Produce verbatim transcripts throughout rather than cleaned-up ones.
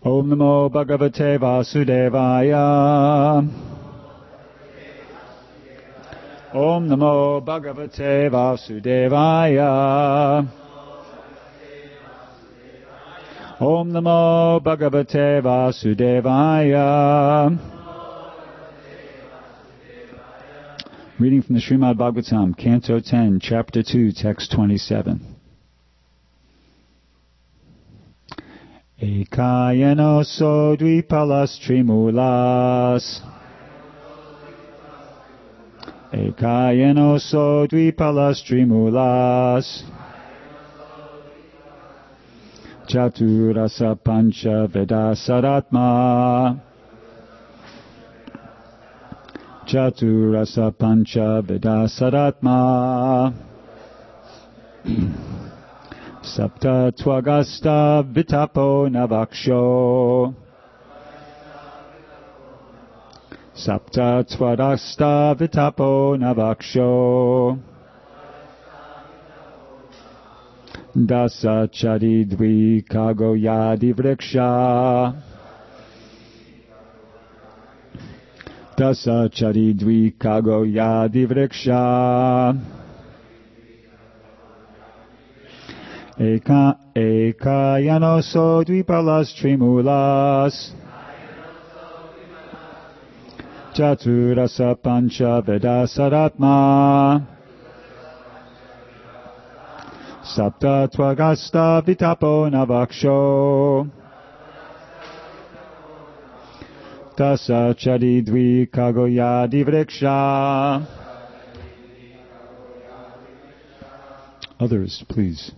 Om Namo Bhagavate Vasudevaya. Om Namo Bhagavate Vasudevaya. Om Namo Bhagavate Vasudevaya. Reading from the Srimad Bhagavatam, Canto ten, Chapter two, Text twenty-seven. Ekayano so dvipalas trimulas. Ekayano so dvipalas trimulas. Chaturasa pancha vedasaratma. Chaturasa pancha vedasaratma. Sapta twagasta vitapo navaksho. Sapta twagasta vitapo navaksho. Dasa charidvi kago yadi vriksha. Dasa charidvi kago yadi vriksha. Eka ekayano so dvipalas trimulas. Chaturasa pancha vedasaratma. Sapta twagasta vitapo navaksho. Dasa charidvi kago yadi vriksha. Others, please.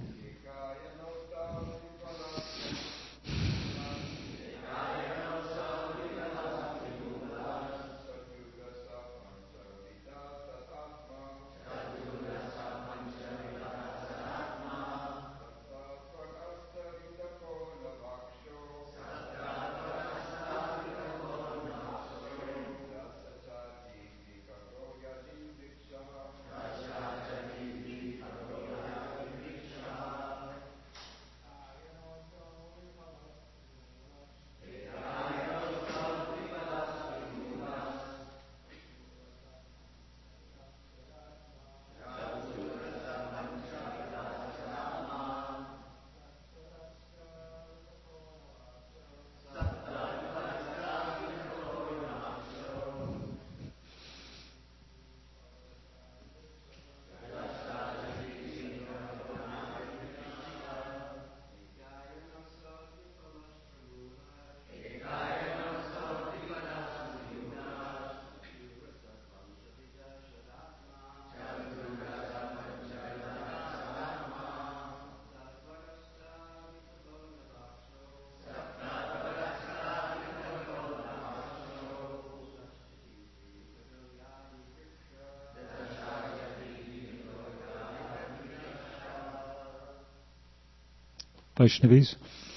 Vaishnavis.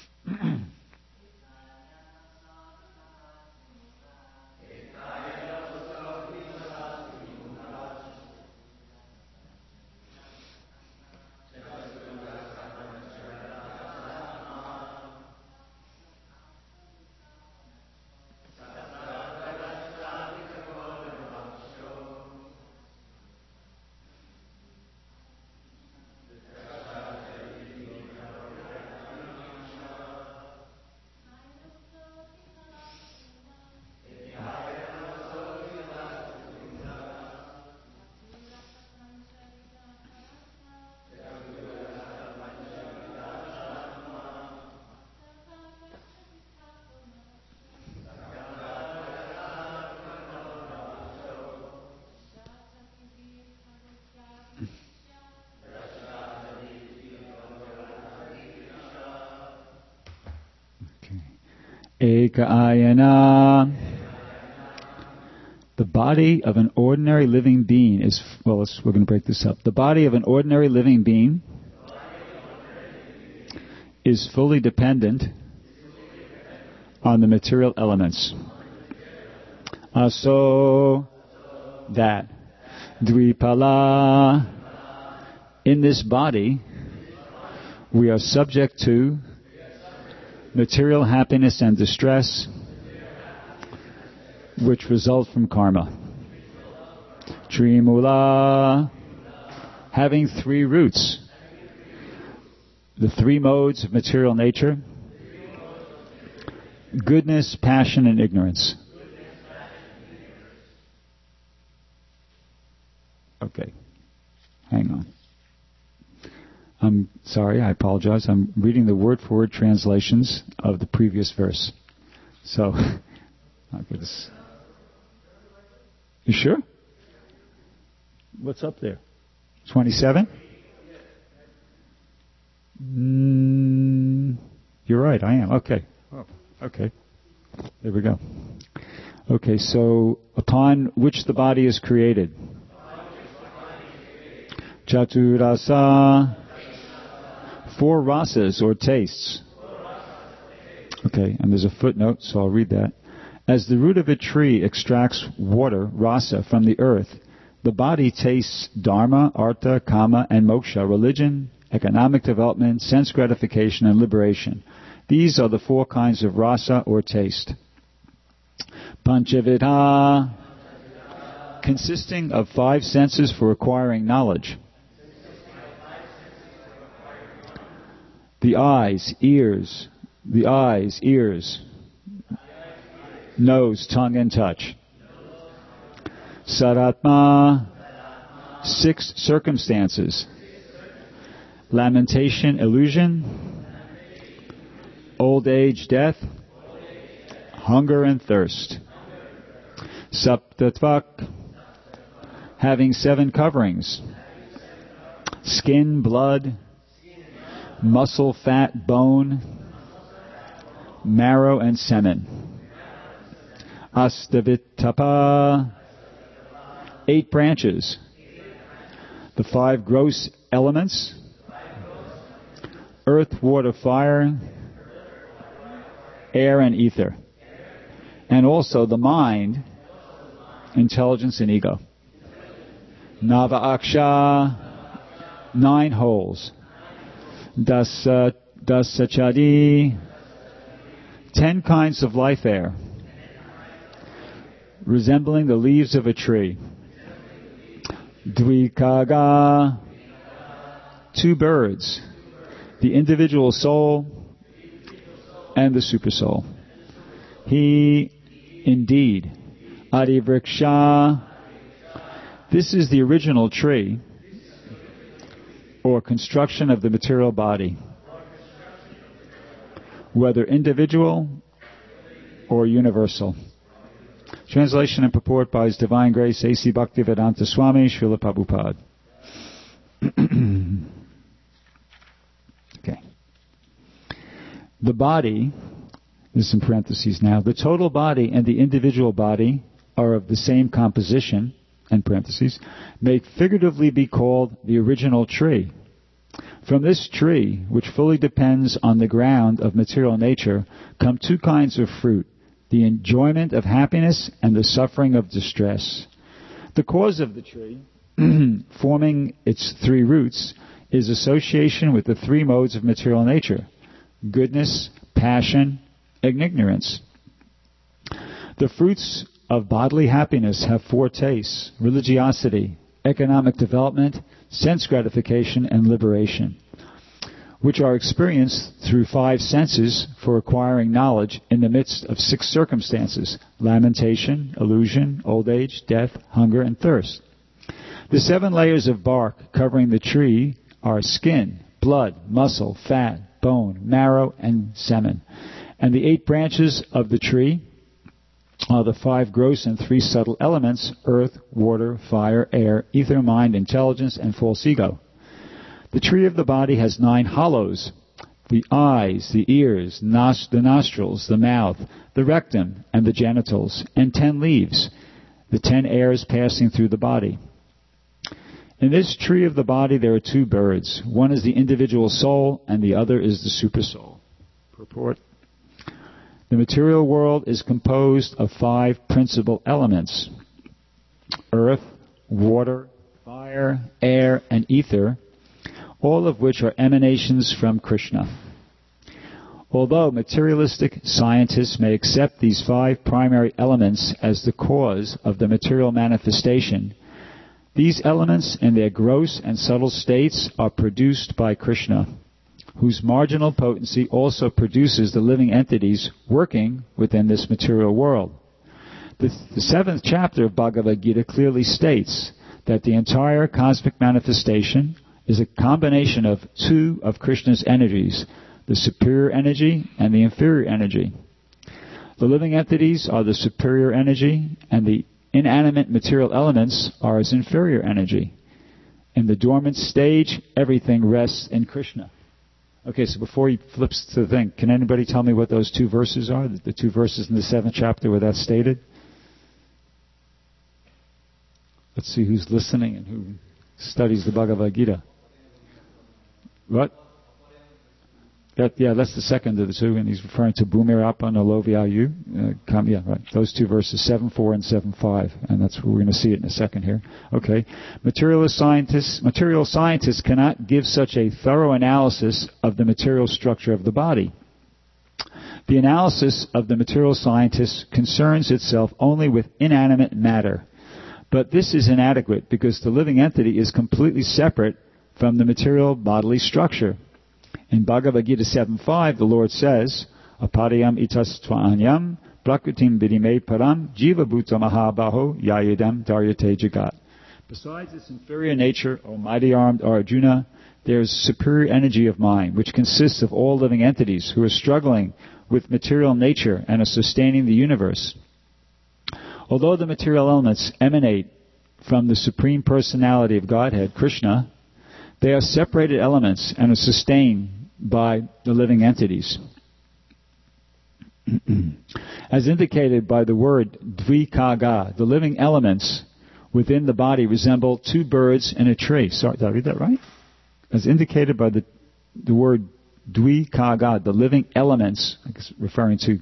Eka ayana. The body of an ordinary living being is, well, let's, we're going to break this up. The body of an ordinary living being is fully dependent on the material elements. Aso, that. Dvipala, in this body, we are subject to material happiness and distress, which result from karma. Trimula, having three roots. The three modes of material nature: goodness, passion, and ignorance. Okay, hang on. I'm sorry, I apologize. I'm reading the word-for-word translations of the previous verse. So, I'll get this. You sure? What's up there? twenty-seven? Mm, you're right, I am. Okay. Oh, okay. There we go. Okay, so upon which the body is created. Chaturasa. Four rasas or tastes. Okay, and there's a footnote, so I'll read that. As the root of a tree extracts water, rasa, from the earth, the body tastes dharma, artha, kama, and moksha, religion, economic development, sense gratification, and liberation. These are the four kinds of rasa or taste. Panchavidha, consisting of five senses for acquiring knowledge. The eyes, ears, the eyes, ears, nose, tongue, and touch. Saratma, six circumstances. Lamentation, illusion. Old age, death. Hunger and thirst. Saptatvak, having seven coverings. Skin, blood, muscle, fat, bone, marrow, and semen. Astavitapa, eight branches. The five gross elements: earth, water, fire, air, and ether. And also the mind, intelligence, and ego. Nava Aksha, nine holes. Dasa, dasachadi, ten kinds of life air, resembling the leaves of a tree. Dvikaga, two birds, the individual soul and the supersoul. He, indeed, Adivriksha, this is the original tree, or construction of the material body, whether individual or universal. Translation and purport by His Divine Grace A C Bhaktivedanta Swami Srila Prabhupada. Okay. The body, this is in parentheses now, the total body and the individual body are of the same composition, and parentheses, may figuratively be called the original tree. From this tree, which fully depends on the ground of material nature, come two kinds of fruit: the enjoyment of happiness and the suffering of distress. The cause of the tree, forming its three roots, is association with the three modes of material nature: goodness, passion, and ignorance. The fruits of bodily happiness have four tastes: religiosity, economic development, sense gratification, and liberation, which are experienced through five senses for acquiring knowledge in the midst of six circumstances: lamentation, illusion, old age, death, hunger, and thirst. The seven layers of bark covering the tree are skin, blood, muscle, fat, bone, marrow, and semen. And the eight branches of the tree are the five gross and three subtle elements: earth, water, fire, air, ether, mind, intelligence, and false ego. The tree of the body has nine hollows: the eyes, the ears, nos- the nostrils, the mouth, the rectum, and the genitals, and ten leaves, the ten airs passing through the body. In this tree of the body there are two birds. One is the individual soul, and the other is the supersoul. Purport. The material world is composed of five principal elements: earth, water, fire, air, and ether, all of which are emanations from Krishna. Although materialistic scientists may accept these five primary elements as the cause of the material manifestation, these elements in their gross and subtle states are produced by Krishna, whose marginal potency also produces the living entities working within this material world. The, the seventh chapter of Bhagavad Gita clearly states that the entire cosmic manifestation is a combination of two of Krishna's energies, the superior energy and the inferior energy. The living entities are the superior energy, and the inanimate material elements are his inferior energy. In the dormant stage, everything rests in Krishna. Okay, so before he flips to the thing, can anybody tell me what those two verses are? The two verses in the seventh chapter where that's stated? Let's see who's listening and who studies the Bhagavad Gita. What? That, yeah, that's the second of the two, and he's referring to Bhumir Apan Alovyayu. Uh, yeah, right. Those two verses, seven four and seven five, and that's where we're going to see it in a second here. Okay. Materialist scientists, material scientists cannot give such a thorough analysis of the material structure of the body. The analysis of the material scientists concerns itself only with inanimate matter. But this is inadequate because the living entity is completely separate from the material bodily structure. In Bhagavad Gita seven five, the Lord says, Apariyam itas tva'anyam prakritim vidime param jiva bhuta mahabaho yayidam daryate jagat. Besides its inferior nature, O mighty-armed Arjuna, there is superior energy of mind, which consists of all living entities who are struggling with material nature and are sustaining the universe. Although the material elements emanate from the Supreme Personality of Godhead, Krishna, they are separated elements and are sustained by the living entities. As indicated by the word dvikaga, the living elements within the body resemble two birds in a tree. Sorry, did I read that right? As indicated by the, the word dvikaga, the living elements, I guess referring to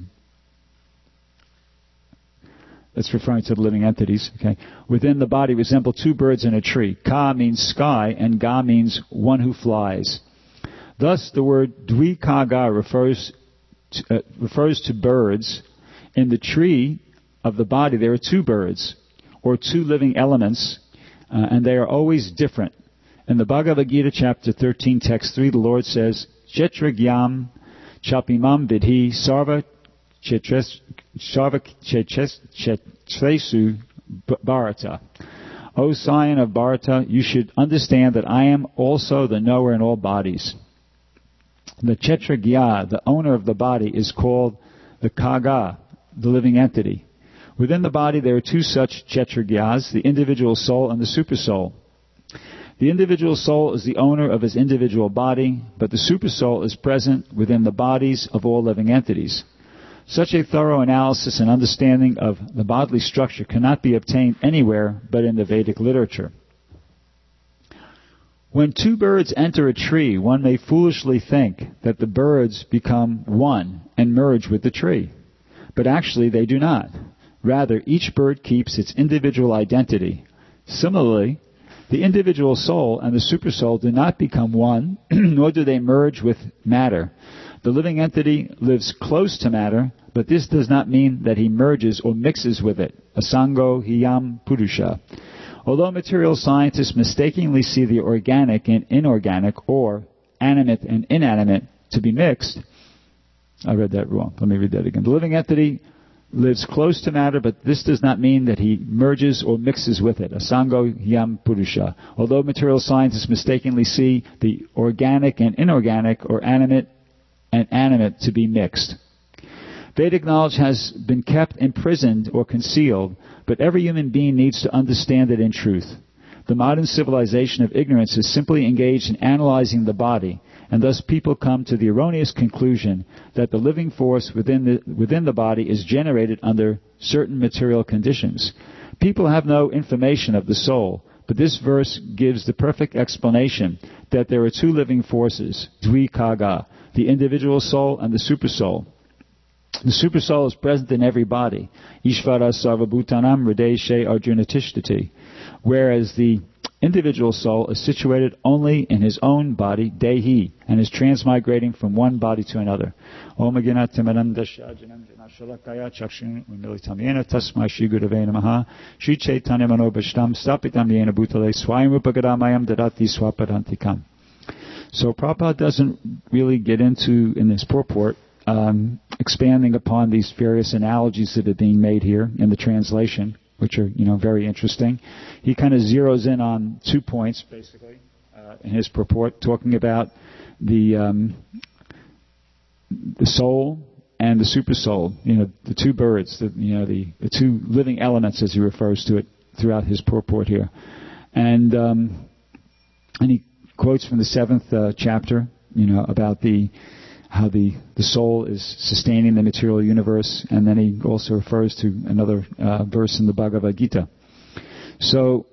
That's referring to the living entities, okay, within the body resemble two birds in a tree. Ka means sky, and ga means one who flies. Thus, the word dvikaga refers to, uh, refers to birds. In the tree of the body, there are two birds, or two living elements, uh, and they are always different. In the Bhagavad Gita, chapter thirteen, text three, the Lord says, Chetragyam chapimam vidhi sarva chetres Sarva Chetresu Bharata. O scion of Bharata, you should understand that I am also the knower in all bodies. The Chetragya, the owner of the body, is called the Kaga, the living entity. Within the body there are two such Chetragyas, the individual soul and the supersoul. The individual soul is the owner of his individual body, but the supersoul is present within the bodies of all living entities. Such a thorough analysis and understanding of the bodily structure cannot be obtained anywhere but in the Vedic literature. When two birds enter a tree, one may foolishly think that the birds become one and merge with the tree. But actually they do not. Rather, each bird keeps its individual identity. Similarly, the individual soul and the supersoul do not become one, nor do they merge with matter. The living entity lives close to matter, but this does not mean that he merges or mixes with it. Asango hiyam purusha. Although material scientists mistakenly see the organic and inorganic, or animate and inanimate, to be mixed, I read that wrong. Let me read that again. The living entity lives close to matter, but this does not mean that he merges or mixes with it. Asango hiyam purusha. Although material scientists mistakenly see the organic and inorganic, or animate and animate, to be mixed. Vedic knowledge has been kept imprisoned or concealed, but every human being needs to understand it in truth. The modern civilization of ignorance is simply engaged in analyzing the body, and thus people come to the erroneous conclusion that the living force within the, within the body is generated under certain material conditions. People have no information of the soul, but this verse gives the perfect explanation that there are two living forces, dvikaga, the individual soul and the supersoul. The supersoul is present in every body. Ishvara sarvabhutanam hrideshe arjuna tishtati. Whereas the individual soul is situated only in his own body, dehi, and is transmigrating from one body to another. Om Aginat Timarandasha Janandana Shalakaya Chakshun Umilitamyena Tasmai Shri Gurave Namaha Shri Chaitanya Manobhashtam Stapitam Yena Bhutale Swayam Upagadamayam Dadati Swapadantikam. So Prabhupada doesn't really get into, in this purport, um, expanding upon these various analogies that are being made here in the translation, which are, you know, very interesting. He kind of zeroes in on two points, basically, uh, in his purport, talking about the um, the soul and the supersoul, you know, the two birds, the, you know, the, the two living elements, as he refers to it throughout his purport here. And um, and he quotes from the seventh uh, chapter, you know, about the how the, the soul is sustaining the material universe, and then he also refers to another uh, verse in the Bhagavad Gita. So,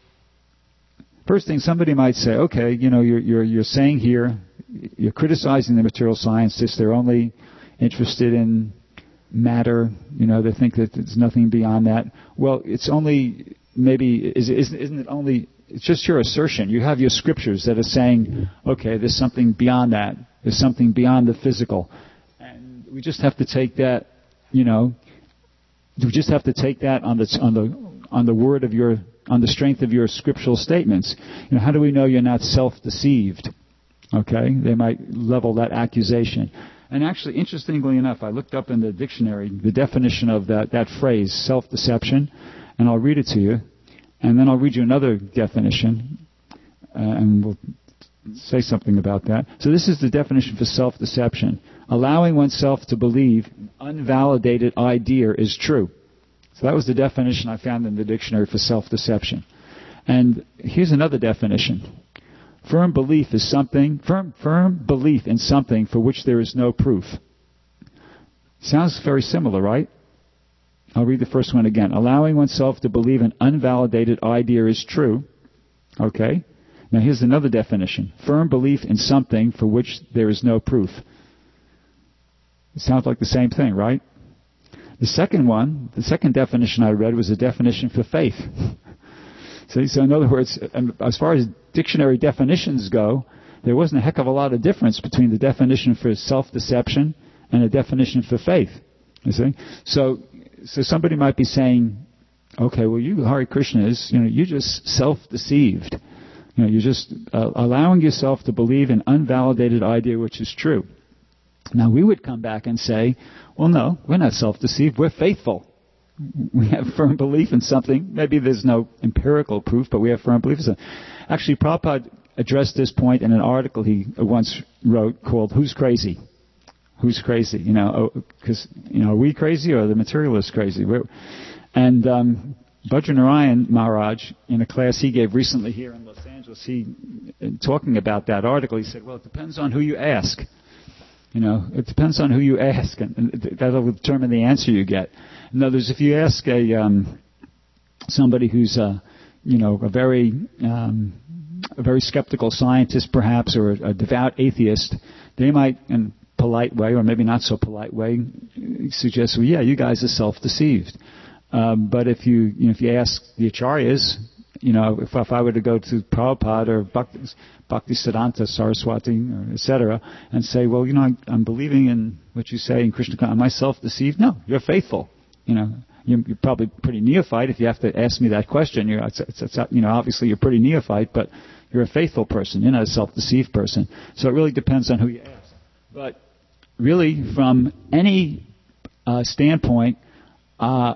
first thing, somebody might say, okay, you know, you're you're, you're saying here, you're criticizing the material scientists. They're only interested in matter. You know, they think that there's nothing beyond that. Well, it's only maybe is isn't it only? It's just your assertion. You have your scriptures that are saying, okay, there's something beyond that. There's something beyond the physical. And we just have to take that, you know, we just have to take that on the on the on the word of your on the strength of your scriptural statements. You know, how do we know you're not self-deceived? Okay? They might level that accusation. And actually, interestingly enough, I looked up in the dictionary the definition of that, that phrase, self-deception, and I'll read it to you. And then I'll read you another definition, uh, and we'll say something about that. So this is the definition for self-deception. Allowing oneself to believe an unvalidated idea is true. So that was the definition I found in the dictionary for self-deception. And here's another definition. Firm belief is something, firm, firm belief in something for which there is no proof. Sounds very similar, right? I'll read the first one again. Allowing oneself to believe an unvalidated idea is true. Okay? Now here's another definition. Firm belief in something for which there is no proof. It sounds like the same thing, right? The second one, the second definition I read was a definition for faith. so, so in other words, as far as dictionary definitions go, there wasn't a heck of a lot of difference between the definition for self-deception and the definition for faith. You see? So, so somebody might be saying, okay, well, you Hare Krishnas, you know, you're just self-deceived. You know, you're just uh, allowing yourself to believe an unvalidated idea which is true. Now, we would come back and say, well, no, we're not self-deceived. We're faithful. We have firm belief in something. Maybe there's no empirical proof, but we have firm belief in something. Actually, Prabhupada addressed this point in an article he once wrote called Who's Crazy? Who's crazy? You know, because, you know, are we crazy or are the materialists crazy? We're, and um, Bajranarayan Maharaj, in a class he gave recently here in Los Angeles, he, talking about that article, he said, well, it depends on who you ask. You know, it depends on who you ask, and, and that'll determine the answer you get. In other words, if you ask a um, somebody who's a, you know, a very um, a very skeptical scientist, perhaps, or a, a devout atheist, they might, in a polite way, or maybe not so polite way, suggest, well, yeah, you guys are self-deceived. Um, but if you, you know, if you ask the acharyas, you know, if, if I were to go to Prabhupada or Bhakti, Bhaktisiddhanta Saraswati, or et cetera, and say, well, you know, I, I'm believing in what you say in Krishna, am I self-deceived? No, you're faithful. You know, you're, you're probably pretty neophyte if you have to ask me that question. You're, it's, it's, it's, you know, obviously you're pretty neophyte, but you're a faithful person. You're not a self-deceived person. So it really depends on who you ask. But really, from any uh, standpoint, uh,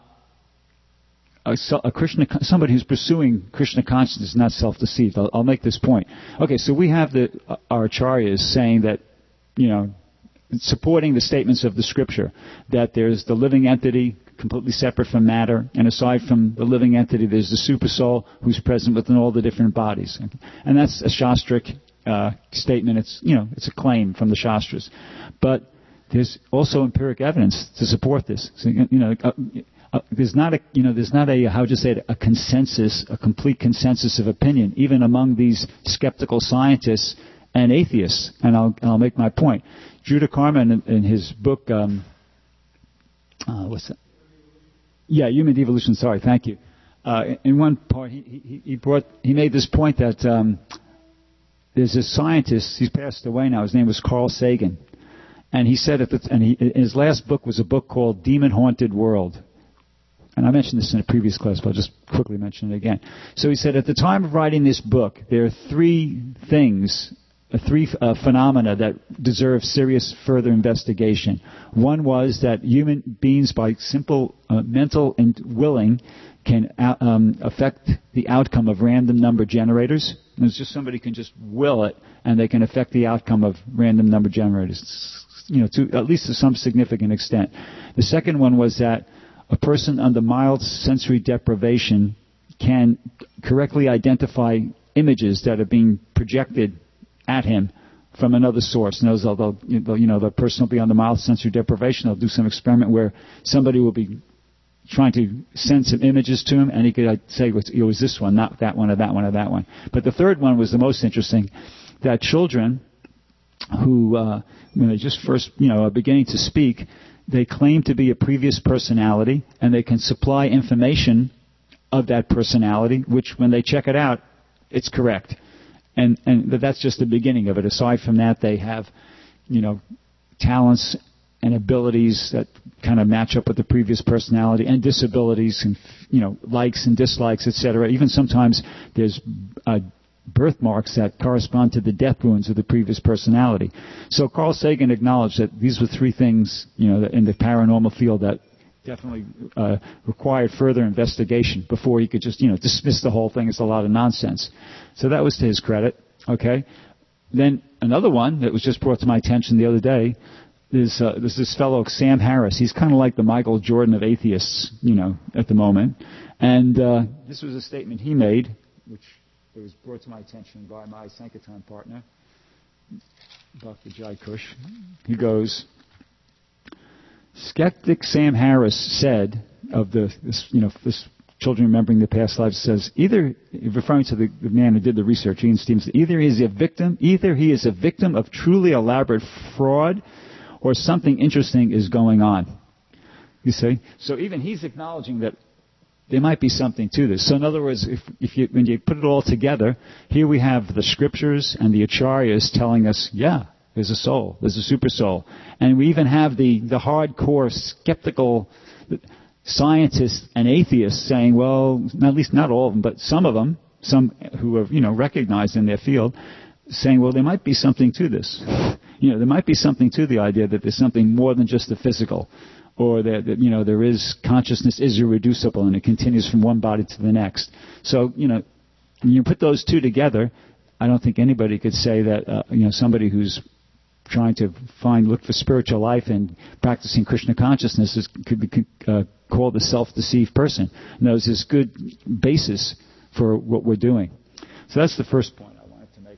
A, a Krishna, somebody who's pursuing Krishna consciousness is not self-deceived. I'll, I'll make this point. Okay, so we have the uh, our acharyas saying that, you know, supporting the statements of the scripture, that there's the living entity completely separate from matter, and aside from the living entity, there's the supersoul who's present within all the different bodies. And that's a shastric uh, statement. It's, you know, it's a claim from the Shastras. But there's also empiric evidence to support this. So, you know, uh, Uh, there's not a, you know, there's not a, how would you say it, a consensus, a complete consensus of opinion, even among these skeptical scientists and atheists. And I'll, I'll make my point. Judah Carman, in, in his book, um, uh, what's that? Yeah, Human Devolution. Sorry, thank you. uh, in one part, he, he, he brought, he made this point that um, there's a scientist, he's passed away now, his name was Carl Sagan, and he said, at the, and he, his last book was a book called Demon Haunted World. And I mentioned this in a previous class, but I'll just quickly mention it again. So he said, at the time of writing this book, there are three things, uh, three uh, phenomena that deserve serious further investigation. One was that human beings, by simple uh, mental and willing, can uh, um, affect the outcome of random number generators. And it's just somebody can just will it, and they can affect the outcome of random number generators, you know, to at least to some significant extent. The second one was that a person under mild sensory deprivation can correctly identify images that are being projected at him from another source. And those, they'll, you know, the person will be under mild sensory deprivation. They'll do some experiment where somebody will be trying to send some images to him, and he could say, it was this one, not that one, or that one, or that one. But the third one was the most interesting, that children who, uh, when they just first, you know, are beginning to speak, they claim to be a previous personality, and they can supply information of that personality, which when they check it out, it's correct. And and that's just the beginning of it. Aside from that, they have, you know, talents and abilities that kind of match up with the previous personality, and disabilities, and, you know, likes and dislikes, et cetera. Even sometimes there's uh, birthmarks that correspond to the death wounds of the previous personality. So Carl Sagan acknowledged that these were three things, you know, in the paranormal field that definitely uh, required further investigation before he could just, you know, dismiss the whole thing as a lot of nonsense. So that was to his credit, okay? Then another one that was just brought to my attention the other day is uh, there's this fellow, Sam Harris. He's kind of like the Michael Jordan of atheists, you know, at the moment. And uh, this was a statement he made, which it was brought to my attention by my Sankirtan partner, Doctor Jai Kush. He goes, skeptic Sam Harris said of the, this, you know, this children remembering their past lives, says either, referring to the, the man who did the research, Ian Stevens, either he is a victim, either he is a victim of truly elaborate fraud, or something interesting is going on. You see, so even he's acknowledging that there might be something to this. So in other words, if, if you, when you put it all together, here we have the scriptures and the acharyas telling us, yeah, there's a soul, there's a super soul. And we even have the, the hardcore skeptical scientists and atheists saying, well, at least not all of them, but some of them, some who are, you know, recognized in their field, saying, well, there might be something to this. You know, there might be something to the idea that there's something more than just the physical, or that, that, you know, there is, consciousness is irreducible and it continues from one body to the next. So, you know, when you put those two together, I don't think anybody could say that, uh, you know, somebody who's trying to find, look for spiritual life and practicing Krishna consciousness is, could be uh, called a self-deceived person. And there's this good basis for what we're doing. So that's the first point I wanted to make.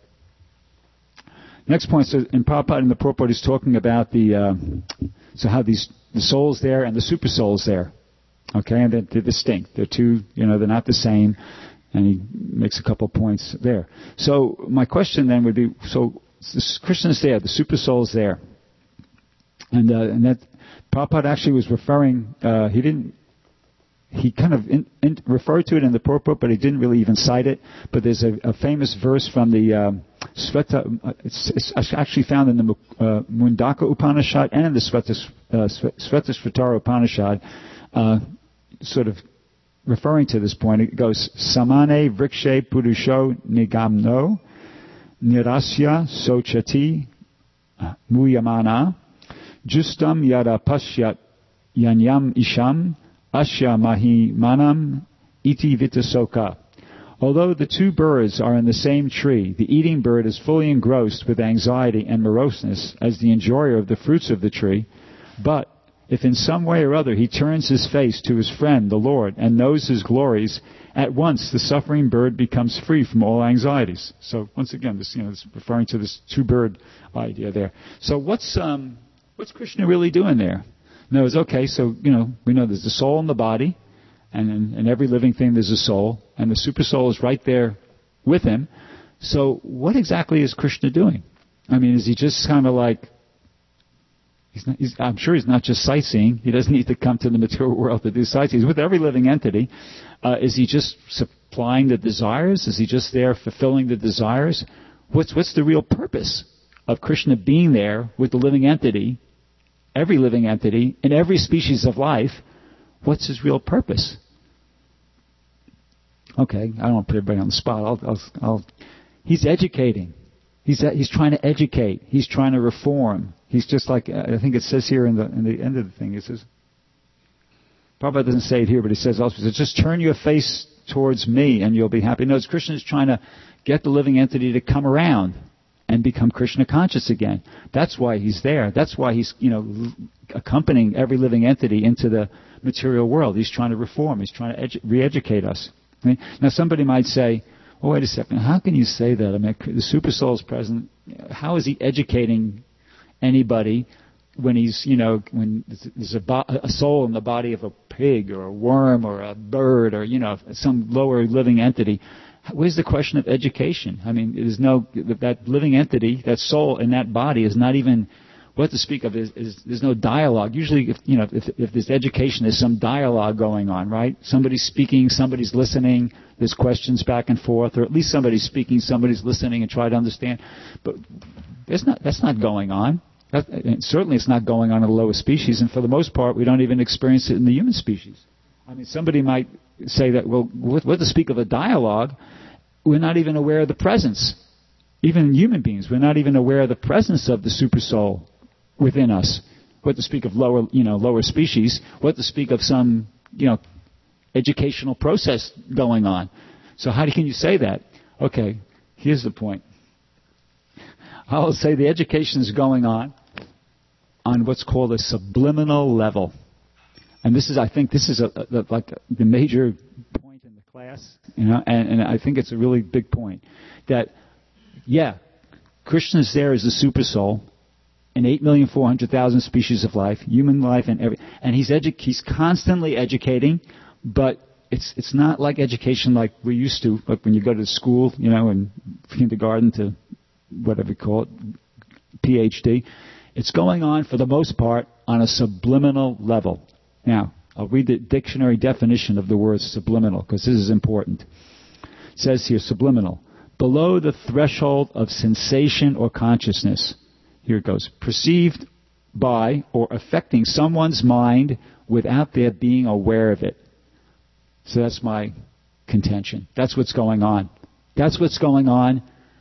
Next point, so in Prabhupada, in the purport, he's talking about the, uh, so how these, the soul's there and the super soul's there. Okay, and they're, they're distinct. They're two, you know, they're not the same. And he makes a couple points there. So my question then would be, so Krishna's there, the super soul's there. And, uh, and that, Prabhupada actually was referring, uh, he didn't, he kind of in, in, referred to it in the purport, but he didn't really even cite it. But there's a, a famous verse from the um, Sveta, uh, it's, it's actually found in the uh, Mundaka Upanishad and in the Svetas, uh, Svetasvatara Upanishad, uh, sort of referring to this point. It goes, Samane vrikshe purusho nigamno nirasya sochati muyamana justam yada pasyat yanyam isham asya mahi manam iti vitasoka. Although the two birds are in the same tree, the eating bird is fully engrossed with anxiety and moroseness as the enjoyer of the fruits of the tree, but if in some way or other he turns his face to his friend, the Lord, and knows his glories, at once the suffering bird becomes free from all anxieties. So once again, this, you know, this referring to this two-bird idea there. So what's um, what's Krishna really doing there? No, it's okay. So you know, we know there's the soul in the body, and in, in every living thing there's a soul, and the super soul is right there with him. So what exactly is Krishna doing? I mean, is he just kind of like He's not, he's, I'm sure he's not just sightseeing. He doesn't need to come to the material world to do sightseeing. He's with every living entity. Uh, is he just supplying the desires? Is he just there fulfilling the desires? What's what's the real purpose of Krishna being there with the living entity, every living entity, in every species of life? What's his real purpose? Okay, I don't want to put everybody on the spot. I'll, I'll, I'll, he's educating. He's he's trying to educate. He's trying to reform. He's just like, I think it says here in the in the end of the thing, it says, Prabhupada doesn't say it here, but he says also, he says, just turn your face towards me and you'll be happy. No, it's Krishna is trying to get the living entity to come around and become Krishna conscious again. That's why he's there. That's why he's, you know, accompanying every living entity into the material world. He's trying to reform. He's trying to edu- re-educate us. Okay? Now somebody might say, oh, wait a second, how can you say that? I mean, the Super Soul is present. How is he educating anybody when he's, you know, when there's a, bo- a soul in the body of a pig or a worm or a bird or, you know, some lower living entity? Where's the question of education? I mean, there's no, that living entity, that soul in that body is not even, what to speak of is, is there's no dialogue. Usually, if, you know, if, if there's education, there's some dialogue going on, right? Somebody's speaking, somebody's listening, there's questions back and forth, or at least somebody's speaking, somebody's listening and try to understand. But there's not, that's not going on. That, and certainly it's not going on in the lower species, and for the most part, we don't even experience it in the human species. I mean, somebody might say that, well, what, what to speak of a dialogue, we're not even aware of the presence. Even human beings, we're not even aware of the presence of the super soul within us. What to speak of lower, you know, lower species? What to speak of some, you know, educational process going on? So how can you say that? Okay, here's the point. I will say the education is going on on what's called a subliminal level, and this is, I think, this is a, a, like the major point in the class, you know, and, and I think it's a really big point that, yeah, Krishna is there as the super soul in eight million four hundred thousand species of life, human life, and every, and he's edu- he's constantly educating, but it's it's not like education like we used to, like when you go to school, you know, in kindergarten to whatever you call it, P H D. It's going on for the most part on a subliminal level. Now, I'll read the dictionary definition of the word subliminal because this is important. It says here, subliminal, below the threshold of sensation or consciousness. Here it goes. Perceived by or affecting someone's mind without their being aware of it. So that's my contention. That's what's going on. That's what's going on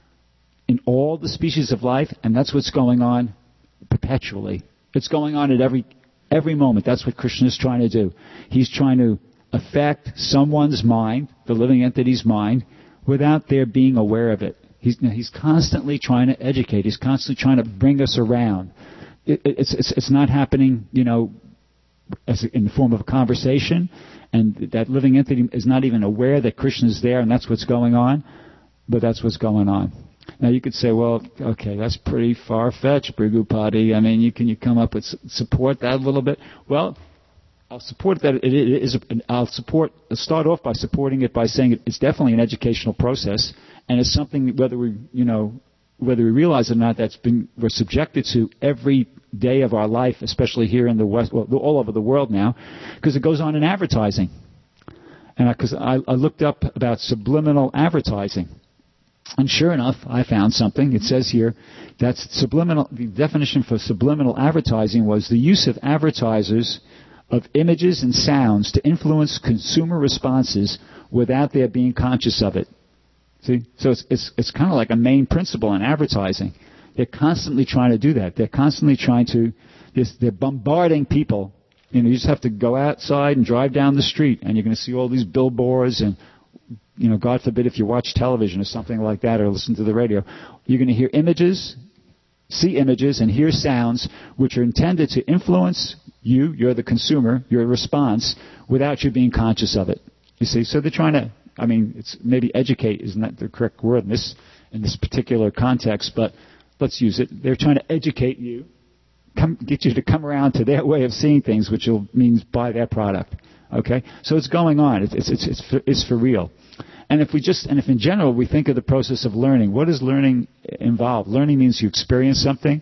in all the species of life, and that's what's going on perpetually. It's going on at every every moment. That's what Krishna is trying to do. He's trying to affect someone's mind, the living entity's mind, without their being aware of it. He's, he's constantly trying to educate. He's constantly trying to bring us around. It, it's, it's, it's not happening, you know, as a, in the form of a conversation, and that living entity is not even aware that Krishna is there, and that's what's going on, but that's what's going on. Now you could say, well, okay, that's pretty far-fetched, Brigupati. I mean, you can you come up with support that a little bit? Well, I'll support that. It is. I'll support. Start off by supporting it by saying it's definitely an educational process, and it's something whether we, you know, whether we realize it or not, that's been we're subjected to every day of our life, especially here in the West, well, all over the world now, because it goes on in advertising. And because I, I looked up about subliminal advertising. And sure enough, I found something. It says here that subliminal, the definition for subliminal advertising was the use of advertisers of images and sounds to influence consumer responses without their being conscious of it. See? So it's it's, it's kind of like a main principle in advertising. They're constantly trying to do that. They're constantly trying to, they're bombarding people. You know, you just have to go outside and drive down the street, and you're going to see all these billboards and, you know, God forbid if you watch television or something like that or listen to the radio, you're going to hear images, see images, and hear sounds which are intended to influence you, you're the consumer, your response, without you being conscious of it. You see, so they're trying to, I mean, it's maybe educate isn't that the correct word in this in this particular context, but let's use it. They're trying to educate you, come, get you to come around to their way of seeing things, which will, means buy their product. Okay, so it's going on. It's it's it's, it's, for, it's for real. And if we just, and if in general we think of the process of learning, what does learning involve? Learning means you experience something,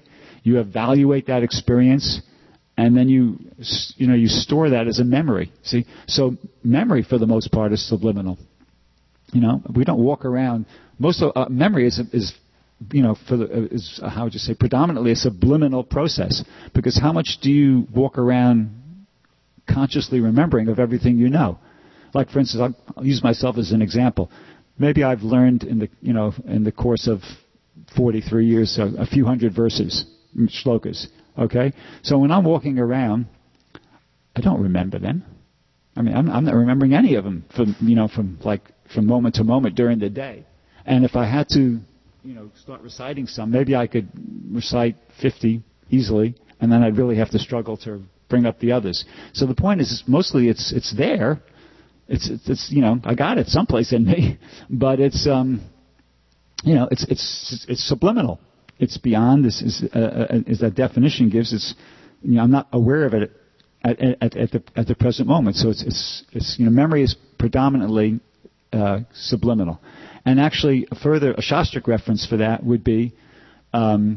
You evaluate that experience, and then you, you know, you store that as a memory. See, so memory for the most part is subliminal. You know, we don't walk around. Most of uh, memory is is, you know, for the uh, is uh, how would you say predominantly a subliminal process. Because how much do you walk around consciously remembering of everything you know? Like, for instance, I'll, I'll use myself as an example. Maybe I've learned in the you know in the course of forty-three years a, a few hundred verses, shlokas. Okay, so when I'm walking around, I don't remember them. I mean, I'm, I'm not remembering any of them from you know from like from moment to moment during the day. And if I had to, you know, start reciting some, maybe I could recite fifty easily, and then I'd really have to struggle to bring up the others. So the point is, mostly it's it's there. It's, it's it's you know I got it someplace in me, but it's um you know it's it's it's subliminal. It's beyond this is uh, as that definition gives. It's you know I'm not aware of it at, at, at the at the present moment. So it's it's it's you know memory is predominantly uh, subliminal. And actually, a further a Shastric reference for that would be um,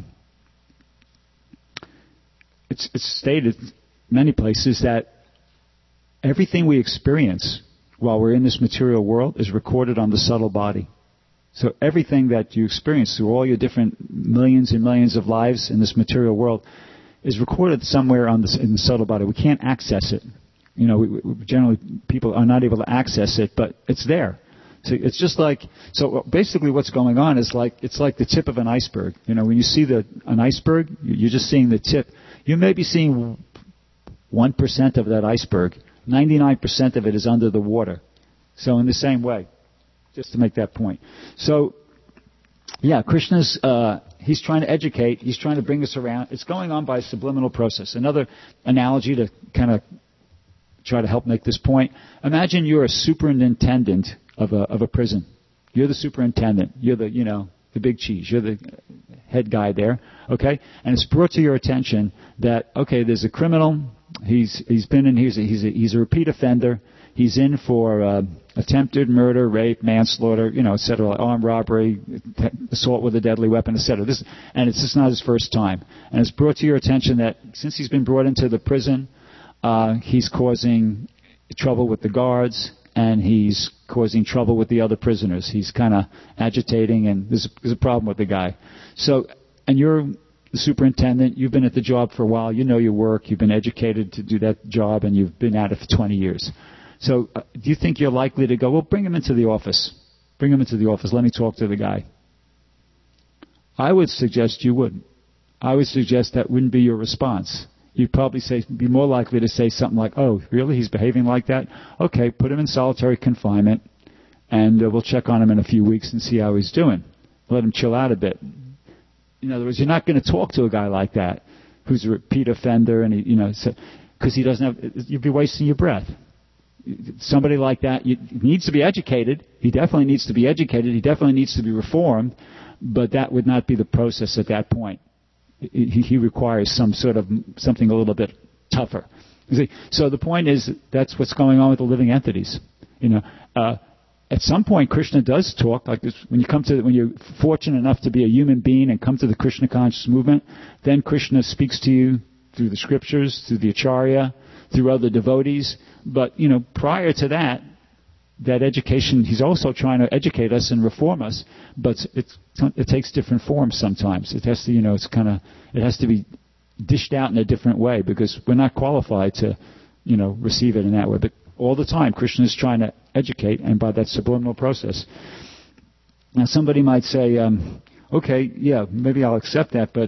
it's it's stated many places that everything we experience while we're in this material world is recorded on the subtle body. So everything that you experience through all your different millions and millions of lives in this material world is recorded somewhere on the, in the subtle body. We can't access it. You know, we, we, generally people are not able to access it, but it's there. So it's just like, so basically what's going on is like, it's like the tip of an iceberg. You know, when you see the an iceberg, you're just seeing the tip. You may be seeing one percent of that iceberg. ninety-nine percent of it is under the water. So in the same way, just to make that point. So, yeah, Krishna's, uh, he's trying to educate, he's trying to bring us around. It's going on by a subliminal process. Another analogy to kind of try to help make this point. Imagine you're a superintendent of a of a prison. You're the superintendent. You're the, you know, the big cheese. You're the head guy there, okay? And it's brought to your attention that, okay, there's a criminal. He's he's been in, he's a, he's a, he's a repeat offender. He's in for uh, attempted murder, rape, manslaughter, you know, et cetera, armed robbery, assault with a deadly weapon, et cetera. This, and it's just not his first time. And it's brought to your attention that since he's been brought into the prison, uh, he's causing trouble with the guards, and he's causing trouble with the other prisoners. He's kind of agitating, and there's a, there's a problem with the guy. So, and you're the superintendent. You've been at the job for a while. You know your work. You've been educated to do that job, and you've been at it for twenty years. So uh, do you think you're likely to go, well, bring him into the office. Bring him into the office. Let me talk to the guy. I would suggest you wouldn't. I would suggest that wouldn't be your response. You'd probably say, be more likely to say something like, oh, really? He's behaving like that? Okay, put him in solitary confinement, and uh, we'll check on him in a few weeks and see how he's doing. Let him chill out a bit. In other words, you're not going to talk to a guy like that who's a repeat offender, and he, you know, because he doesn't have, you'd be wasting your breath. Somebody like that you, needs to be educated. He definitely needs to be educated. He definitely needs to be reformed, but that would not be the process at that point. He, he requires some sort of something a little bit tougher. You see? So the point is that's what's going on with the living entities. You know, uh, at some point Krishna does talk like this. When you come to when you're fortunate enough to be a human being and come to the Krishna conscious movement, then Krishna speaks to you through the scriptures, through the acharya, through other devotees. But, you know, prior to that, that education, he's also trying to educate us and reform us, but it's, it takes different forms sometimes. It has to, you know, it's kind of, it has to be dished out in a different way because we're not qualified to, you know, receive it in that way. But all the time, Krishna is trying to educate, and by that subliminal process. Now, somebody might say, um, okay, yeah, maybe I'll accept that, but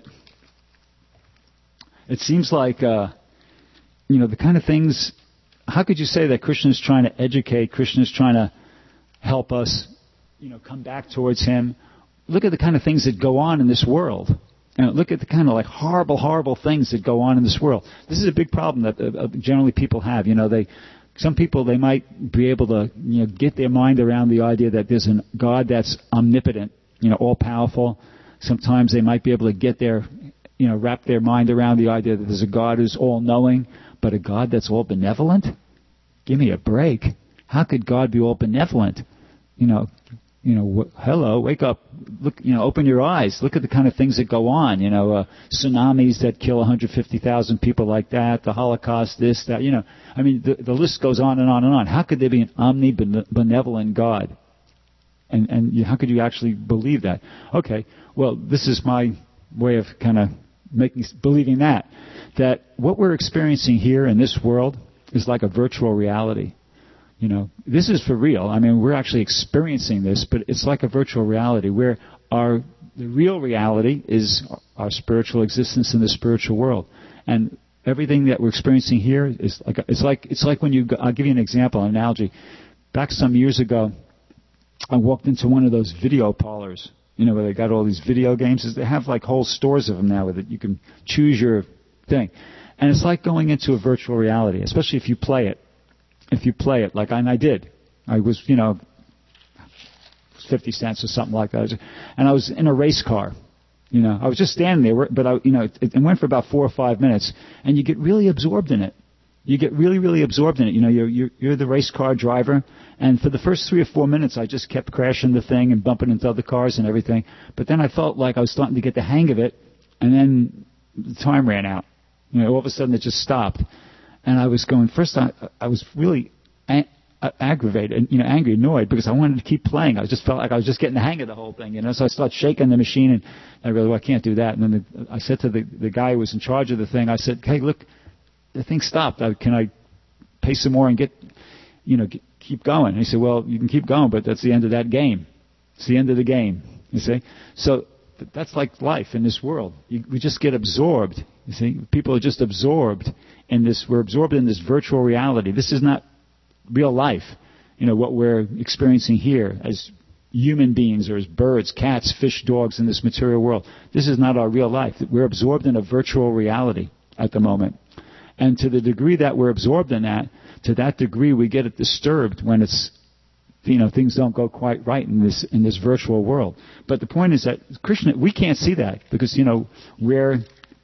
it seems like, uh, you know, the kind of things, how could you say that Krishna is trying to educate, Krishna is trying to help us, you know, come back towards him? Look at the kind of things that go on in this world. And look at the kind of like horrible, horrible things that go on in this world. This is a big problem that uh, generally people have. You know, they, some people, they might be able to, you know, get their mind around the idea that there's a God that's omnipotent, you know, all-powerful. Sometimes they might be able to get their, you know, wrap their mind around the idea that there's a God who's all-knowing. But a God that's all benevolent? Give me a break. How could God be all benevolent? You know, You know, wh- hello, wake up, look, you know, open your eyes, look at the kind of things that go on, you know, uh, tsunamis that kill one hundred fifty thousand people like that, the Holocaust, this, that, you know, I mean, the, the list goes on and on and on. How could there be an omnibenevolent God? And, and you, how could you actually believe that? Okay, well, this is my way of kind of making, believing that, that what we're experiencing here in this world is like a virtual reality. You know, this is for real. I mean, we're actually experiencing this, but it's like a virtual reality where our the real reality is our spiritual existence in the spiritual world, and everything that we're experiencing here is like it's like it's like when you. I'll give you an example, an analogy. Back some years ago, I walked into one of those video parlors. You know, where they got all these video games. They have like whole stores of them now with it. You can choose your thing, and it's like going into a virtual reality, especially if you play it. If you play it, like and I did, I was, you know, fifty cents or something like that, and I was in a race car, you know, I was just standing there, but I, you know, it, it went for about four or five minutes, and you get really absorbed in it. You get really, really absorbed in it. You know, you're you're, you're the race car driver, and for the first three or four minutes, I just kept crashing the thing and bumping into other cars and everything. But then I felt like I was starting to get the hang of it, and then the time ran out. You know, all of a sudden it just stopped. And I was going, first I, I was really a- aggravated, you know, angry, annoyed, because I wanted to keep playing. I just felt like I was just getting the hang of the whole thing, you know. So I started shaking the machine, and I realized, well, I can't do that. And then the, I said to the, the guy who was in charge of the thing, I said, hey, look, the thing stopped. I, can I pay some more and get, you know, get, keep going? And he said, well, you can keep going, but that's the end of that game. It's the end of the game, you see. So that's like life in this world. You, we just get absorbed, you see. People are just absorbed in this. We're absorbed in this virtual reality. This is not real life. You know, what we're experiencing here as human beings or as birds, cats, fish, dogs in this material world. This is not our real life. We're absorbed in a virtual reality at the moment. And to the degree that we're absorbed in that, to that degree we get it disturbed when it's, you know, things don't go quite right in this in this virtual world. But the point is that Krishna, we can't see that because, you know, we're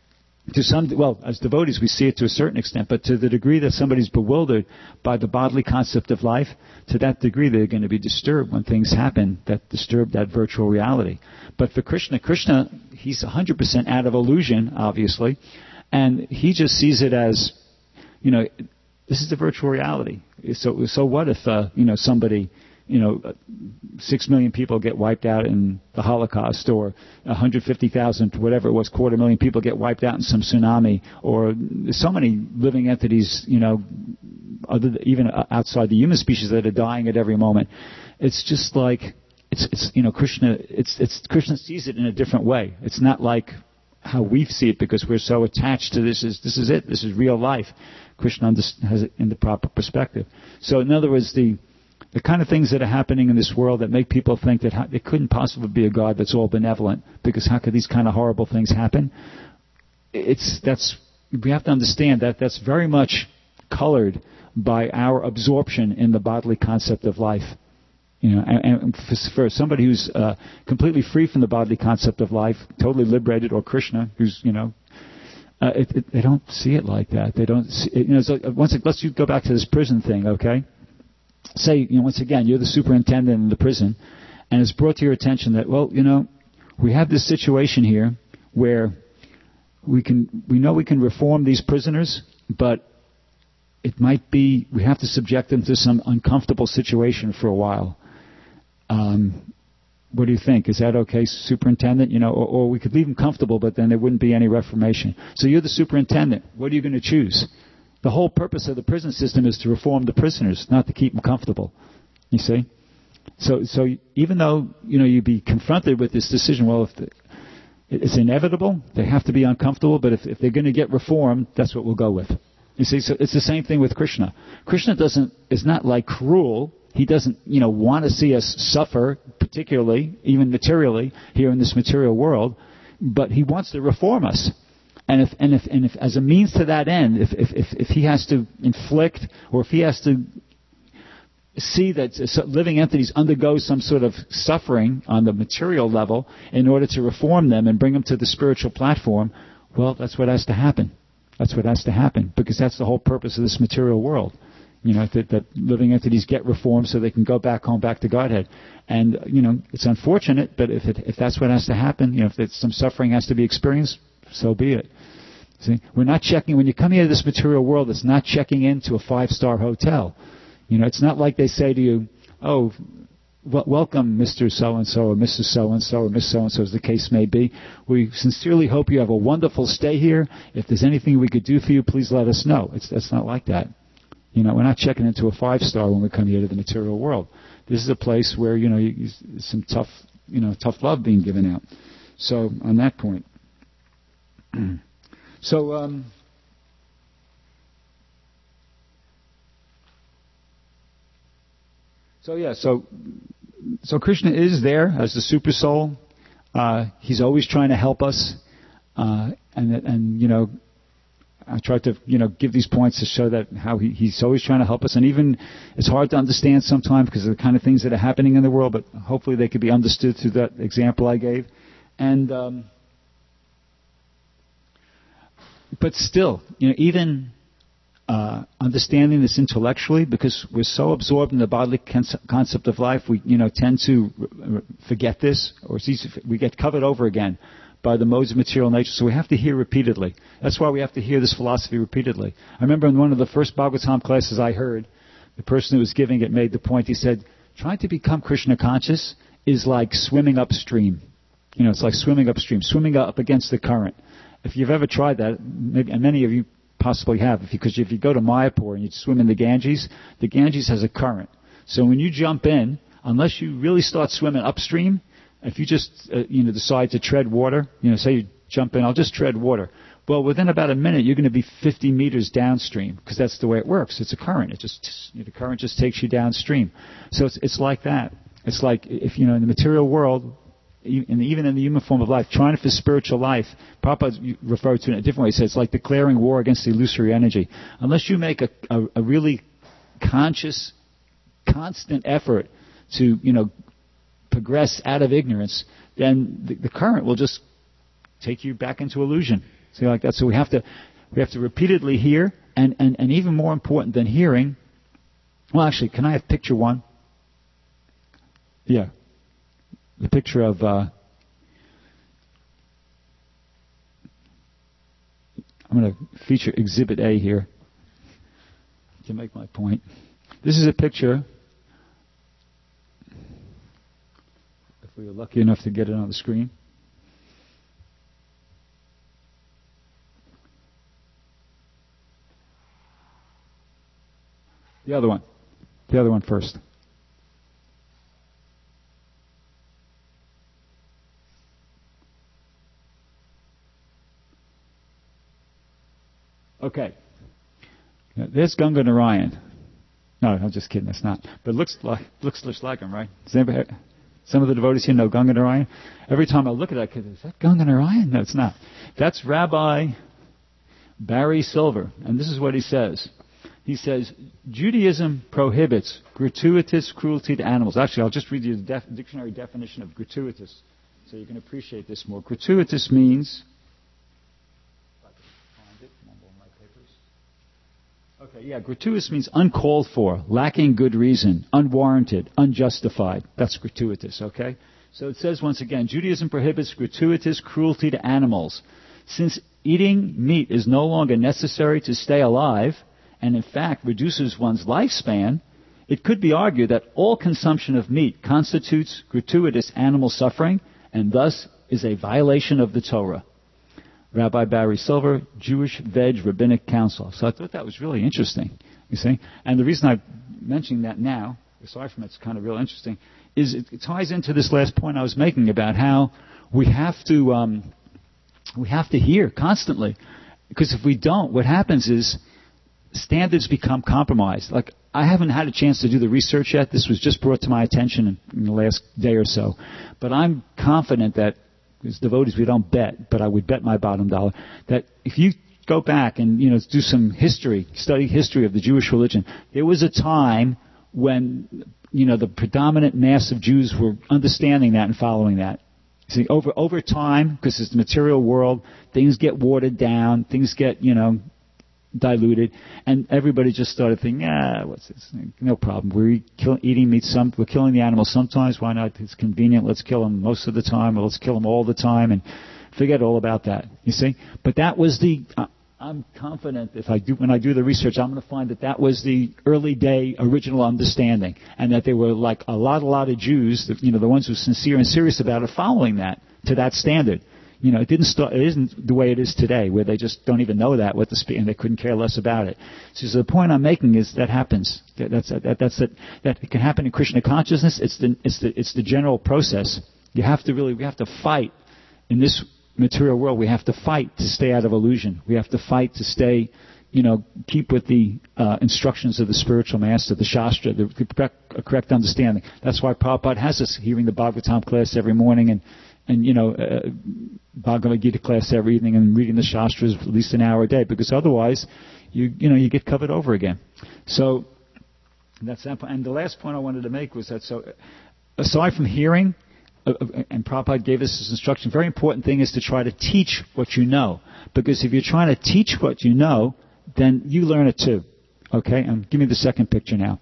to some, well, as devotees we see it to a certain extent, but to the degree that somebody's bewildered by the bodily concept of life, to that degree they're going to be disturbed when things happen that disturb that virtual reality. But for Krishna, Krishna, he's one hundred percent out of illusion, obviously, and he just sees it as, you know, this is the virtual reality. So, so what if, uh, you know, somebody, you know, six million people get wiped out in the Holocaust, or one hundred fifty thousand, whatever it was, quarter million people get wiped out in some tsunami, or so many living entities, you know, other than, even outside the human species that are dying at every moment. It's just like, it's, it's you know, Krishna, it's, it's, Krishna sees it in a different way. It's not like how we see it because we're so attached to this is, this is it, this is real life. Krishna has it in the proper perspective. So in other words, the The kind of things that are happening in this world that make people think that how, it couldn't possibly be a God that's all benevolent, because how could these kind of horrible things happen? It's that's we have to understand that that's very much colored by our absorption in the bodily concept of life. You know, and, and for, for somebody who's uh, completely free from the bodily concept of life, totally liberated, or Krishna, who's you know, uh, it, it, they don't see it like that. They don't. See, you know, it's like, once it, let's you go back to this prison thing, okay? Say, you know, once again, you're the superintendent in the prison, and it's brought to your attention that, well, you know, we have this situation here where we can, we know we can reform these prisoners, but it might be, we have to subject them to some uncomfortable situation for a while. Um, what do you think? Is that okay, superintendent? You know, or, or we could leave them comfortable, but then there wouldn't be any reformation. So you're the superintendent. What are you going to choose? The whole purpose of the prison system is to reform the prisoners, not to keep them comfortable. You see? So so even though, you know, you'd be confronted with this decision, well, if the, it's inevitable, they have to be uncomfortable, but if, if they're going to get reformed, that's what we'll go with. You see? So it's the same thing with Krishna. Krishna doesn't, is not like cruel. He doesn't, you know, want to see us suffer, particularly, even materially, here in this material world, but he wants to reform us. And if, and if, and if, as a means to that end, if, if, if, if he has to inflict, or if he has to see that living entities undergo some sort of suffering on the material level in order to reform them and bring them to the spiritual platform, well, that's what has to happen. That's what has to happen, because that's the whole purpose of this material world. You know, that, that living entities get reformed so they can go back home, back to Godhead. And, you know, it's unfortunate, but if it, if that's what has to happen, you know, if it's, some suffering has to be experienced, so be it. See, we're not checking, when you come into this material world, it's not checking into a five-star hotel. You know, it's not like they say to you, oh, well, welcome, Mister So-and-so or Missus So-and-so or Miss So-and-so, as the case may be. We sincerely hope you have a wonderful stay here. If there's anything we could do for you, please let us know. It's, it's not like that. You know, we're not checking into a five-star when we come here to the material world. This is a place where, you know, you, you, some tough, you know, tough love being given out. So, on that point. so, um, so yeah, so, so Krishna is there as the super soul. Uh, he's always trying to help us, uh, and, and, you know, I try to, you know, give these points to show that how he, he's always trying to help us. And even it's hard to understand sometimes because of the kind of things that are happening in the world, but hopefully they could be understood through that example I gave. And, um, but still, you know, even uh, understanding this intellectually, because we're so absorbed in the bodily concept of life, we, you know, tend to forget this, or it's easy, we get covered over again by the modes of material nature, so we have to hear repeatedly. That's why we have to hear this philosophy repeatedly. I remember in one of the first Bhagavatam classes I heard, the person who was giving it made the point, he said, trying to become Krishna conscious is like swimming upstream. You know, it's like swimming upstream, swimming up against the current. If you've ever tried that, maybe, and many of you possibly have, because if you go to Mayapur and you swim in the Ganges, the Ganges has a current. So when you jump in, unless you really start swimming upstream, if you just, uh, you know, decide to tread water, you know, say you jump in, I'll just tread water. Well, within about a minute, you're going to be fifty meters downstream, because that's the way it works. It's a current. It just, you know, the current just takes you downstream. So it's, it's like that. It's like, if, you know, in the material world, and even in the human form of life, trying for spiritual life, Prabhupada referred to it in a different way. He said it's like declaring war against the illusory energy. Unless you make a, a, a really conscious, constant effort to, you know, progress out of ignorance, then the, the current will just take you back into illusion. See, like that. So we have to, we have to repeatedly hear, and, and, and even more important than hearing. Well, actually, can I have picture one? Yeah, the picture of. Uh, I'm going to feature Exhibit A here to make my point. This is a picture. If we were lucky enough to get it on the screen. The other one. The other one first. Okay. Now, there's Ganga Narayan. No, I'm just kidding. That's not. But it looks like looks just like him, right? Does anybody, some of the devotees here know Ganga Narayan. Every time I look at that, is that Ganga Narayan? No, it's not. That's Rabbi Barry Silver, and this is what he says. He says, Judaism prohibits gratuitous cruelty to animals. Actually, I'll just read you the def- dictionary definition of gratuitous so you can appreciate this more. Gratuitous means... Okay, yeah, gratuitous means uncalled for, lacking good reason, unwarranted, unjustified. That's gratuitous, okay? So it says once again, Judaism prohibits gratuitous cruelty to animals. Since eating meat is no longer necessary to stay alive, and in fact reduces one's lifespan, it could be argued that all consumption of meat constitutes gratuitous animal suffering, and thus is a violation of the Torah. Rabbi Barry Silver, Jewish Veg Rabbinic Council. So I thought that was really interesting, you see. And the reason I'm mentioning that now, aside from it's kind of real interesting, is it, it ties into this last point I was making about how we have to um, we have to hear constantly. Because if we don't, what happens is standards become compromised. Like, I haven't had a chance to do the research yet. This was just brought to my attention in, in the last day or so. But I'm confident that, as devotees, we don't bet, but I would bet my bottom dollar that if you go back and, you know, do some history, study history of the Jewish religion, there was a time when, you know, the predominant mass of Jews were understanding that and following that. See, over over time, because it's the material world, things get watered down, things get, you know, diluted, and everybody just started thinking, ah, what's this? No problem. We're kill, eating meat. Some we're killing the animals sometimes. Why not? It's convenient. Let's kill them most of the time, or let's kill them all the time, and forget all about that. You see? But that was the. Uh, I'm confident if I do when I do the research, I'm going to find that that was the early day original understanding, and that there were like a lot, a lot of Jews, you know, the ones who were sincere and serious about it, following that to that standard. You know, it didn't start. It isn't the way it is today, where they just don't even know that what the spe- and they couldn't care less about it. So, so the point I'm making is that happens. That, that's that, that's that that it can happen in Krishna consciousness. It's the it's the it's the general process. You have to really we have to fight in this material world. We have to fight to stay out of illusion. We have to fight to stay, you know, keep with the uh, instructions of the spiritual master, the Shastra, the, the correct, correct understanding. That's why Prabhupada has us hearing the Bhagavatam class every morning, and and you know, uh, Bhagavad Gita class every evening, and reading the Shastras at least an hour a day, because otherwise, you you know, you get covered over again. So that's that point. And the last point I wanted to make was that so aside from hearing. And Prabhupada gave us this instruction. Very important thing is to try to teach what you know. Because if you're trying to teach what you know, then you learn it too. Okay? And give me the second picture now.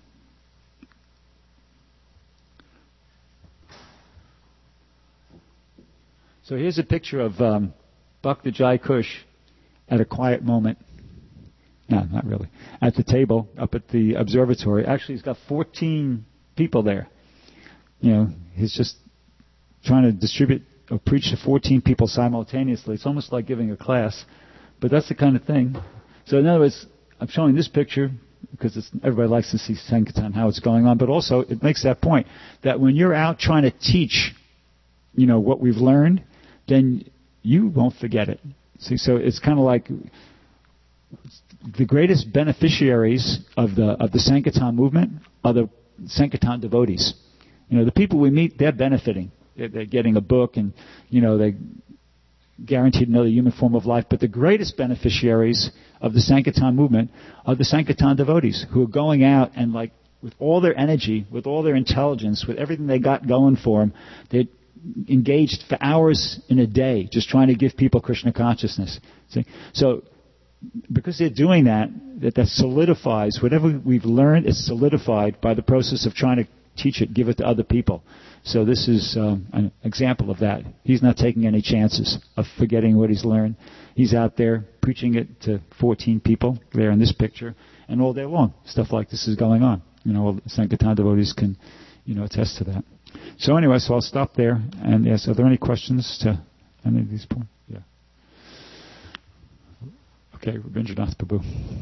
So here's a picture of um, Bhakta Jai Kush at a quiet moment. No, not really. At the table up at the observatory. Actually, he's got fourteen people there. You know, he's just trying to distribute or preach to fourteen people simultaneously. It's almost like giving a class, but that's the kind of thing. So in other words, I'm showing this picture because it's, everybody likes to see Sankirtan, how it's going on, but also it makes that point that when you're out trying to teach, you know, what we've learned, then you won't forget it. See, so it's kind of like the greatest beneficiaries of the of the Sankirtan movement are the Sankirtan devotees. You know, the people we meet, they're benefiting. They're, they're getting a book, and, you know, they guaranteed another human form of life. But the greatest beneficiaries of the Sankirtan movement are the Sankirtan devotees, who are going out and, like, with all their energy, with all their intelligence, with everything they got going for them, they're engaged for hours in a day just trying to give people Krishna consciousness. See? So because they're doing that, that, that solidifies, whatever we've learned is solidified by the process of trying to teach it, give it to other people. So this is um, an example of that. He's not taking any chances of forgetting what he's learned. He's out there preaching it to fourteen people there in this picture, and all day long, stuff like this is going on. You know, all the Sankirtan devotees can, you know, attest to that. So anyway, so I'll stop there and yes, are there any questions to any of these points? Yeah. Okay, Rabindranath Prabhu.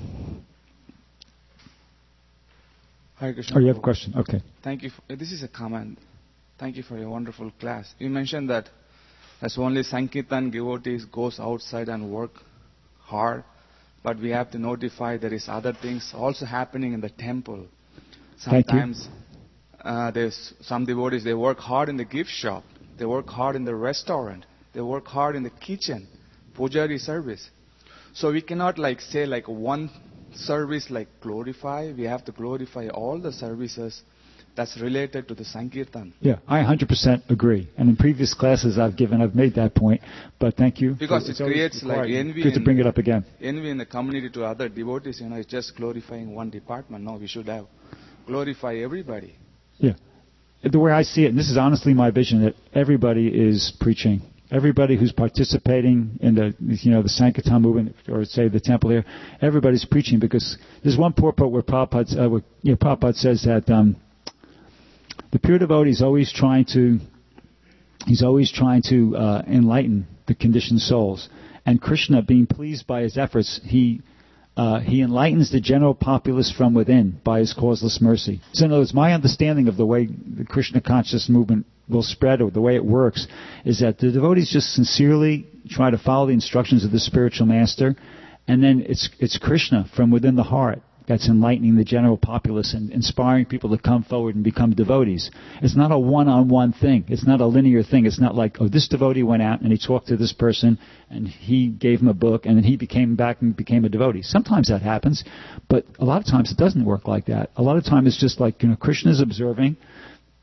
Hare Krishna. Oh, you have a question? Okay. Thank you. For, this is a comment. Thank you for your wonderful class. You mentioned that as only Sankirtan devotees goes outside and work hard, but we have to notify there is other things also happening in the temple. Sometimes uh, there's some devotees, they work hard in the gift shop, they work hard in the restaurant, they work hard in the kitchen, pujari service. So we cannot like say like one service like glorify. We have to glorify all the services that's related to the Sankirtan. Yeah, I one hundred percent agree. And in previous classes I've given, I've made that point. But thank you. Because it creates like envy. Good to bring it up again. Envy in the community to other devotees. You know, it's just glorifying one department. No, we should have glorify everybody. Yeah. The way I see it, and this is honestly my vision, that everybody is preaching. Everybody who's participating in the, you know, the Sankirtan movement, or say the temple here, everybody's preaching, because there's one purport where Prabhupada, uh, where, you know, Prabhupada says that um, the pure devotee is always trying to, he's always trying to uh, enlighten the conditioned souls, and Krishna, being pleased by his efforts, he uh, he enlightens the general populace from within by his causeless mercy. So in other words, my understanding of the way the Krishna conscious movement will spread, or the way it works, is that the devotees just sincerely try to follow the instructions of the spiritual master, and then it's it's Krishna from within the heart that's enlightening the general populace and inspiring people to come forward and become devotees. It's not a one-on-one thing. It's not a linear thing. It's not like, oh, this devotee went out and he talked to this person and he gave him a book and then he became back and became a devotee. Sometimes that happens, but a lot of times it doesn't work like that. A lot of times it's just like, you know, Krishna's observing,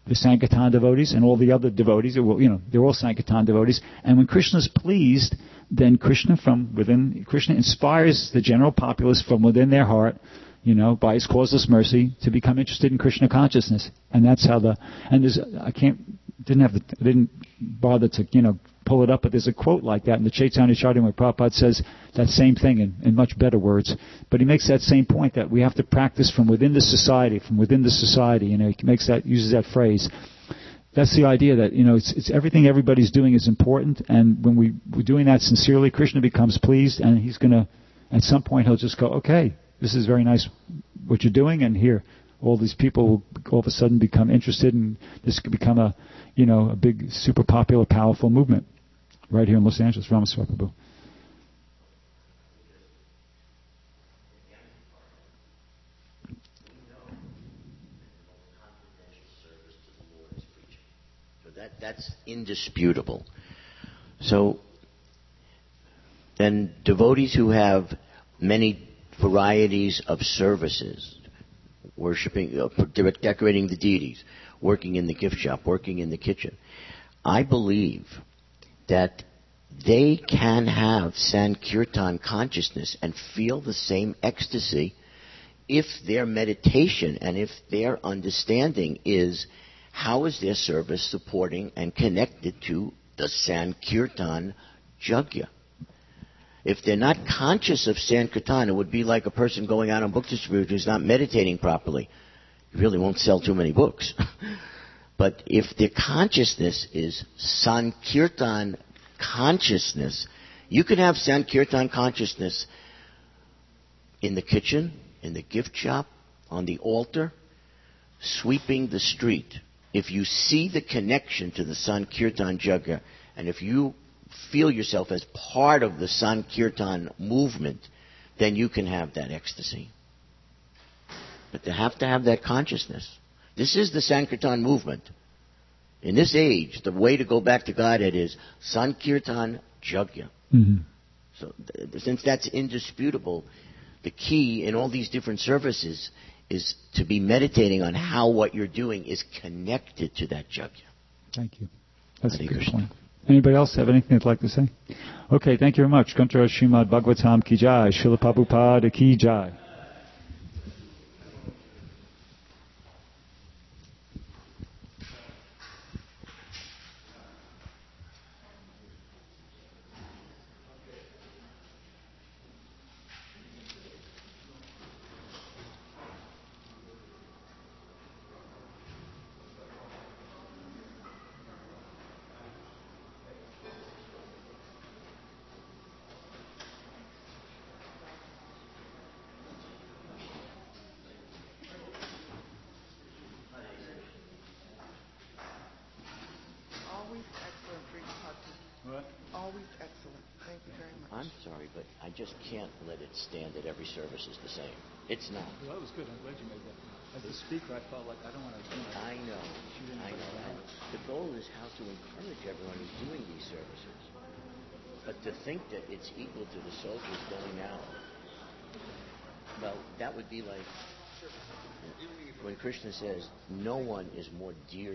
the Sankirtan devotees and all the other devotees. You know, they're all Sankirtan devotees. And when Krishna's pleased, then Krishna from within Krishna inspires the general populace from within their heart, you know, by his causeless mercy, to become interested in Krishna consciousness. And that's how the and there's I can't didn't have the I didn't bother to you know pull it up, but there's a quote like that in the Chaitanya Charitamrita where Prabhupada says that same thing in, in much better words. But he makes that same point that we have to practice from within the society, from within the society. You know, he makes that uses that phrase. That's the idea that, you know, it's, it's everything everybody's doing is important, and when we, we're doing that sincerely, Krishna becomes pleased, and he's going to, at some point, he'll just go, okay, this is very nice what you're doing, and here, all these people will all of a sudden become interested, and this could become a, you know, a big, super popular, powerful movement right here in Los Angeles, Ramaswamy Prabhu. That, that's indisputable. So, then devotees who have many varieties of services, worshiping, uh, decorating the deities, working in the gift shop, working in the kitchen, I believe that they can have Sankirtan consciousness and feel the same ecstasy if their meditation and if their understanding is how is their service supporting and connected to the Sankirtan Yajna. If they're not conscious of Sankirtan, it would be like a person going out on book distribution who's not meditating properly. You really won't sell too many books. But if their consciousness is Sankirtan consciousness, you can have Sankirtan consciousness in the kitchen, in the gift shop, on the altar, sweeping the street. If you see the connection to the Sankirtan Yajna, and if you feel yourself as part of the Sankirtan movement, then you can have that ecstasy. But they have to have that consciousness. This is the Sankirtan movement. In this age, the way to go back to Godhead is Sankirtan Yajna. Mm-hmm. So, th- since that's indisputable, the key in all these different services is to be meditating on how what you're doing is connected to that yajna. Thank you. That's Hare a good Krishna. Point. Anybody else have anything they'd like to say? Okay, thank you very much. Granthara Srimad Bhagavatam Ki Jai, Srila Prabhupada Ki Jai. Always excellent. Thank you very much. I'm sorry, but I just can't let it stand that every service is the same. It's not. Well, that was good. I'm glad you made that. As a speaker, I felt like I don't want to. You know, I know. I know. And the goal is how to encourage everyone who's doing these services. But to think that it's equal to the soldiers going out, well, that would be like when Krishna says, no one is more dear